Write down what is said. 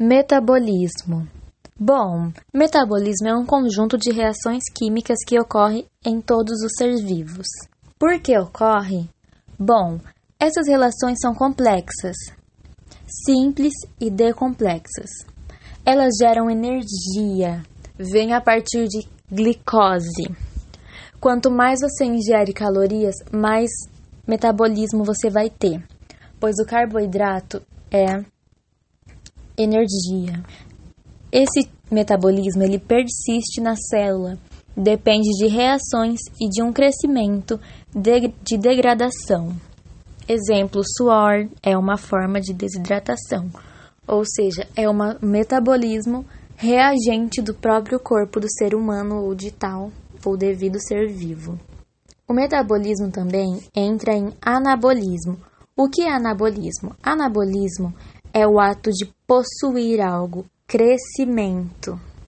Metabolismo. Bom, metabolismo é um conjunto de reações químicas que ocorre em todos os seres vivos. Por que ocorre? Bom, essas relações são complexas, simples e decomplexas. Elas geram energia, vêm a partir de glicose. Quanto mais você ingere calorias, mais metabolismo você vai ter, pois o carboidrato é energia. Esse metabolismo ele persiste na célula, depende de reações e de um crescimento de degradação. Exemplo, suor é uma forma de desidratação, ou seja, é um metabolismo reagente do próprio corpo do ser humano ou de tal ou devido ser vivo. O metabolismo também entra em anabolismo. O que é anabolismo? Anabolismo é o ato de possuir algo, crescimento.